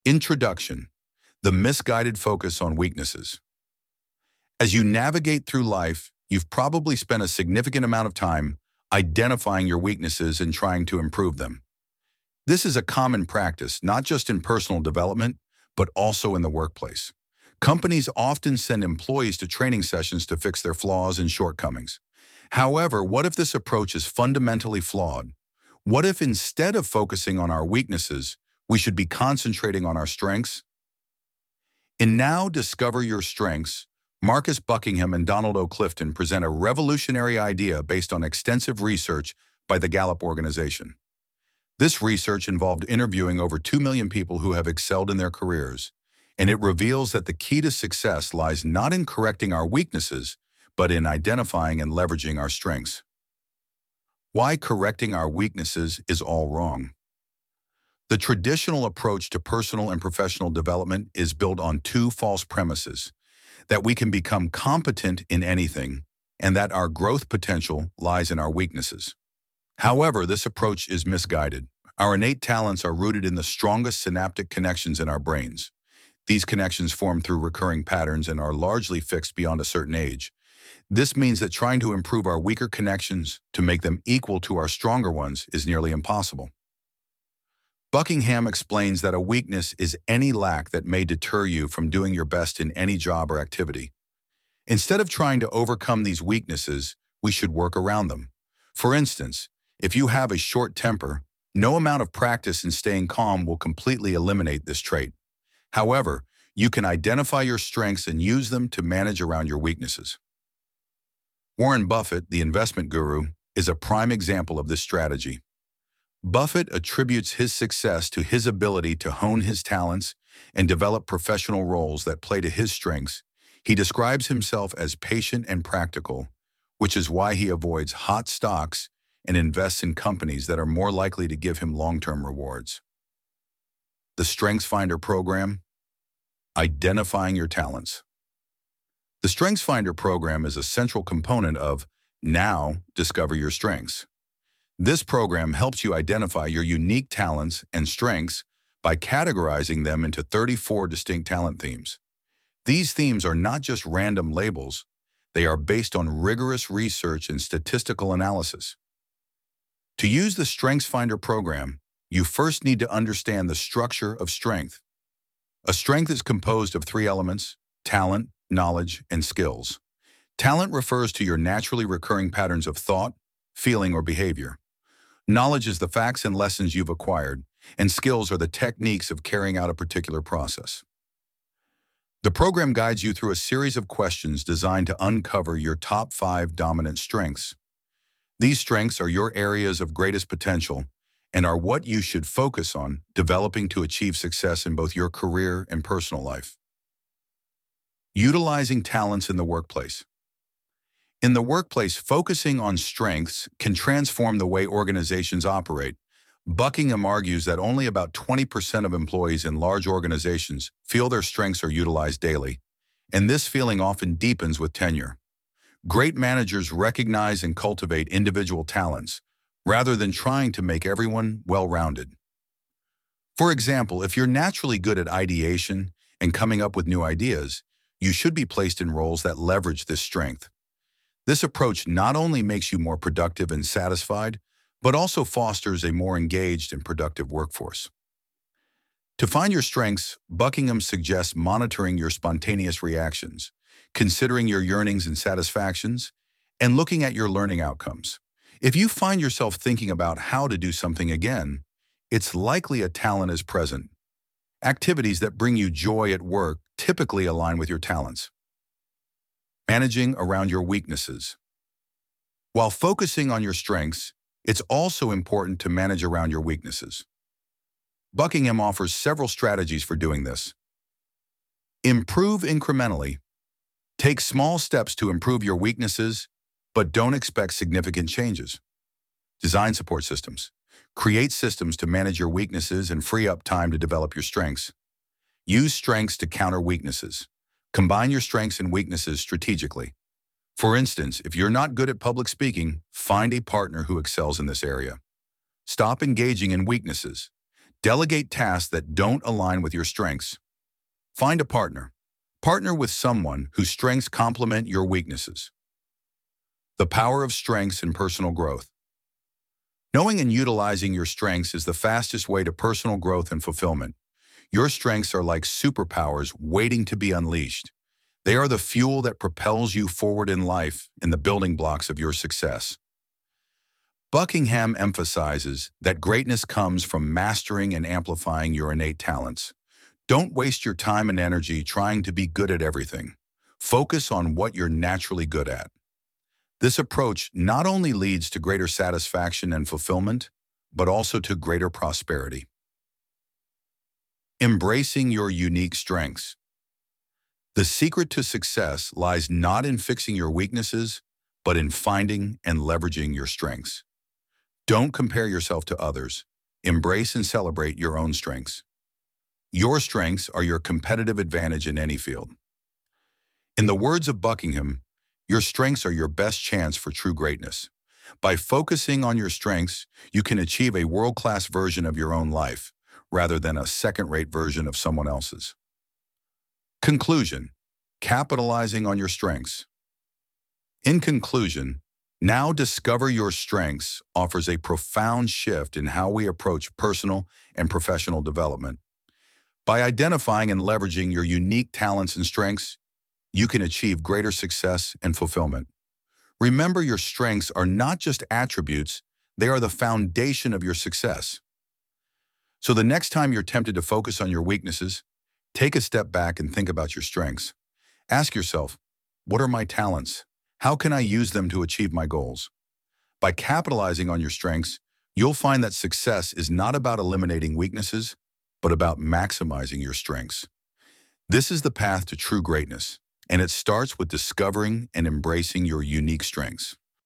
Introduction: the misguided focus on weaknesses. As you navigate through life, you've probably spent a significant amount of time identifying your weaknesses and trying to improve them. This is a common practice, not just in personal development, but also in the workplace. Companies often send employees to training sessions to fix their flaws and shortcomings. However, what if this approach is fundamentally flawed? What if instead of focusing on our weaknesses, we should be concentrating on our strengths? In Now Discover Your Strengths, Marcus Buckingham and Donald O. Clifton present a revolutionary idea based on extensive research by the Gallup organization. This research involved interviewing over 2 million people who have excelled in their careers, and it reveals that the key to success lies not in correcting our weaknesses, but in identifying and leveraging our strengths. Why correcting our weaknesses is all wrong. The traditional approach to personal and professional development is built on two false premises: that we can become competent in anything, and that our growth potential lies in our weaknesses. However, this approach is misguided. Our innate talents are rooted in the strongest synaptic connections in our brains. These connections form through recurring patterns and are largely fixed beyond a certain age. This means that trying to improve our weaker connections to make them equal to our stronger ones is nearly impossible. Buckingham explains that a weakness is any lack that may deter you from doing your best in any job or activity. Instead of trying to overcome these weaknesses, we should work around them. For instance, if you have a short temper, no amount of practice in staying calm will completely eliminate this trait. However, you can identify your strengths and use them to manage around your weaknesses. Warren Buffett, the investment guru, is a prime example of this strategy. Buffett attributes his success to his ability to hone his talents and develop professional roles that play to his strengths. He describes himself as patient and practical, which is why he avoids hot stocks and invests in companies that are more likely to give him long-term rewards. The StrengthsFinder program: identifying your talents. The StrengthsFinder program is a central component of Now Discover Your Strengths. This program helps you identify your unique talents and strengths by categorizing them into 34 distinct talent themes. These themes are not just random labels, they are based on rigorous research and statistical analysis. To use the StrengthsFinder program, you first need to understand the structure of strength. A strength is composed of 3 elements: talent, knowledge, and skills. Talent refers to your naturally recurring patterns of thought, feeling, or behavior. Knowledge is the facts and lessons you've acquired, and skills are the techniques of carrying out a particular process. The program guides you through a series of questions designed to uncover your top 5 dominant strengths. These strengths are your areas of greatest potential and are what you should focus on developing to achieve success in both your career and personal life. Utilizing talents in the workplace. In the workplace, focusing on strengths can transform the way organizations operate. Buckingham argues that only about 20% of employees in large organizations feel their strengths are utilized daily, and this feeling often deepens with tenure. Great managers recognize and cultivate individual talents, rather than trying to make everyone well-rounded. For example, if you're naturally good at ideation and coming up with new ideas, you should be placed in roles that leverage this strength. This approach not only makes you more productive and satisfied, but also fosters a more engaged and productive workforce. To find your strengths, Buckingham suggests monitoring your spontaneous reactions, considering your yearnings and satisfactions, and looking at your learning outcomes. If you find yourself thinking about how to do something again, it's likely a talent is present. Activities that bring you joy at work typically align with your talents. Managing around your weaknesses. While focusing on your strengths, it's also important to manage around your weaknesses. Buckingham offers several strategies for doing this. Improve incrementally. Take small steps to improve your weaknesses, but don't expect significant changes. Design support systems. Create systems to manage your weaknesses and free up time to develop your strengths. Use strengths to counter weaknesses. Combine your strengths and weaknesses strategically. For instance, if you're not good at public speaking, find a partner who excels in this area. Stop engaging in weaknesses. Delegate tasks that don't align with your strengths. Find a partner. Partner with someone whose strengths complement your weaknesses. The power of strengths in personal growth. Knowing and utilizing your strengths is the fastest way to personal growth and fulfillment. Your strengths are like superpowers waiting to be unleashed. They are the fuel that propels you forward in life and the building blocks of your success. Buckingham emphasizes that greatness comes from mastering and amplifying your innate talents. Don't waste your time and energy trying to be good at everything. Focus on what you're naturally good at. This approach not only leads to greater satisfaction and fulfillment, but also to greater prosperity. Embracing your unique strengths. The secret to success lies not in fixing your weaknesses, but in finding and leveraging your strengths. Don't compare yourself to others. Embrace and celebrate your own strengths. Your strengths are your competitive advantage in any field. In the words of Buckingham, your strengths are your best chance for true greatness. By focusing on your strengths, you can achieve a world-class version of your own life, rather than a second-rate version of someone else's. Conclusion: capitalizing on your strengths. In conclusion, Now Discover Your Strengths offers a profound shift in how we approach personal and professional development. By identifying and leveraging your unique talents and strengths, you can achieve greater success and fulfillment. Remember, your strengths are not just attributes, they are the foundation of your success. So the next time you're tempted to focus on your weaknesses, take a step back and think about your strengths. Ask yourself, what are my talents? How can I use them to achieve my goals? By capitalizing on your strengths, you'll find that success is not about eliminating weaknesses, but about maximizing your strengths. This is the path to true greatness, and it starts with discovering and embracing your unique strengths.